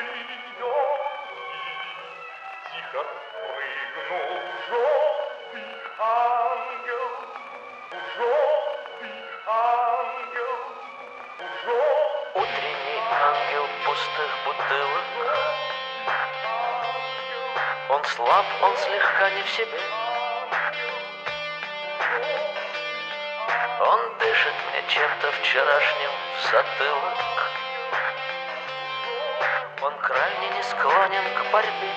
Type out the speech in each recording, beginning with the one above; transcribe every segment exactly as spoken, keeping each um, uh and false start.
Тихо прыгнул желтый ангел, желтый ангел, желтый. Утренний ангел пустых бутылок. Он слаб, он слегка не в себе. Он дышит мне чем-то вчерашним в затылок. Он крайне не склонен к борьбе.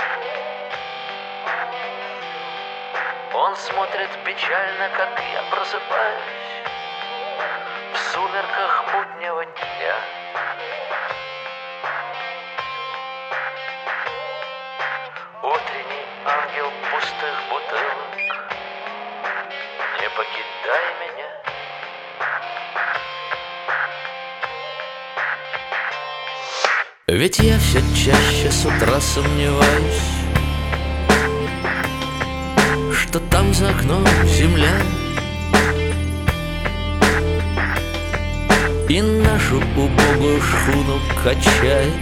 Он смотрит печально, как я просыпаюсь в сумерках буднего дня. Утренний ангел пустых бутылок, не покидай меня. Ведь я все чаще с утра сомневаюсь, что там за окном земля и нашу убогую шхуну качает,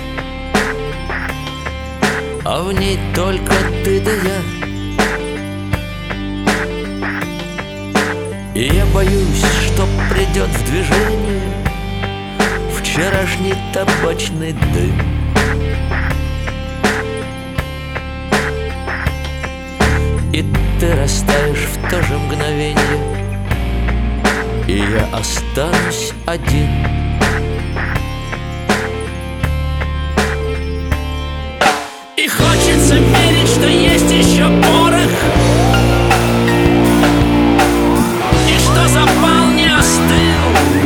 а в ней только ты да я. И я боюсь, что придет в движение вчерашний табачный дым. И ты растаешь в то же мгновенье, и я останусь один. И хочется верить, что есть еще порох, и что запал не остыл.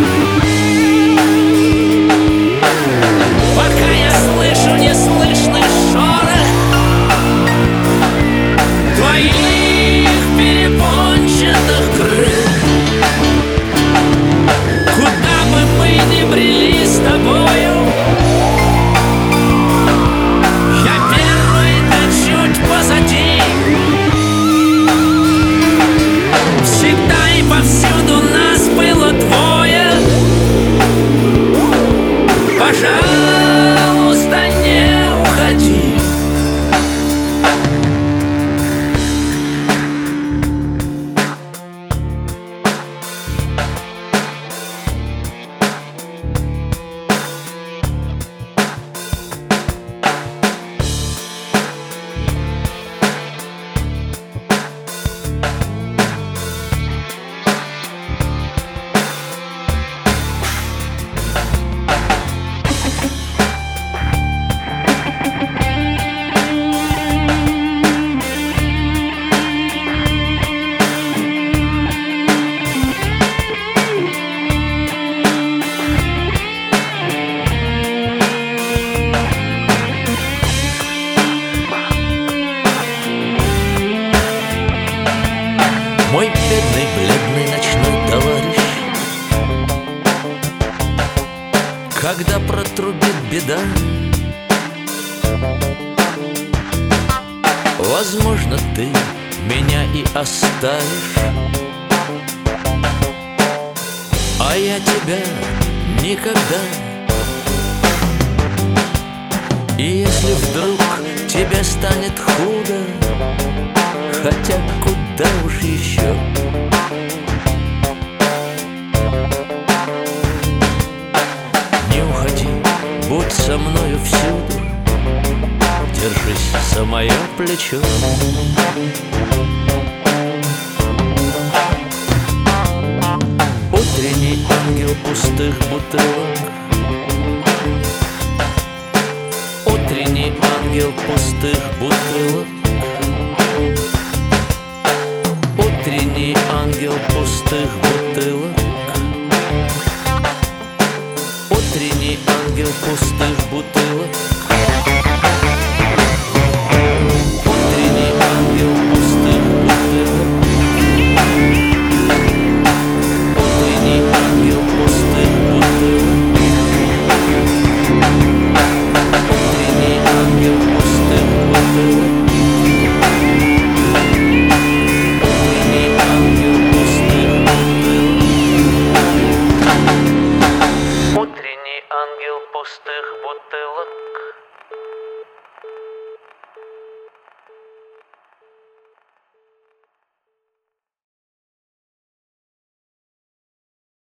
Пока я слышу неслышный шорох твоих перепончатых крыл. Куда бы мы ни брели с тобою, я первый, ты чуть позади. Всегда и повсюду нас было двое. Пожалуйста, не уходи. Мой бедный, бледный ночной товарищ, когда протрубит беда, возможно, ты меня и оставишь, а я тебя никогда. И если вдруг тебе станет худо, хотя куда уж еще, не уходи, будь со мною всюду, держись за мое плечо. Утренний ангел пустых бутылок, утренний ангел пустых бутылок, утренний ангел пустых бутылок, утренний ангел пустых бутылок, утренний ангел пустых бутылок, утренний ангел пустых бутылок, утренний ангел пустых бутылок. Утренний ангел пустых бутылок.